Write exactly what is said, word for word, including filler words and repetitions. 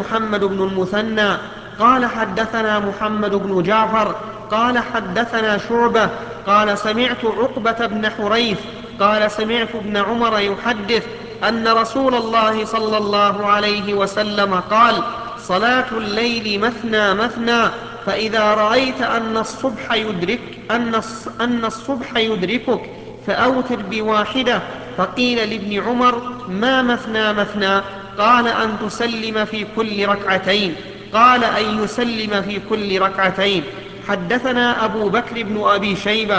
محمد بن المثنى قال حدثنا محمد بن جعفر قال حدثنا شعبة قال سمعت عقبة بن حريث قال سمعت ابن عمر يحدث أن رسول الله صلى الله عليه وسلم قال: صلاة الليل مثنى مثنى، فإذا رأيت أن الصبح يدرك أن, أن الصبح يدركك فأوتر بواحدة. فقيل لابن عمر: ما مثنى مثنى؟ قال: أن تسلم في كل ركعتين. قال: أن يسلم في كل ركعتين. حدثنا أبو بكر بن أبي شيبة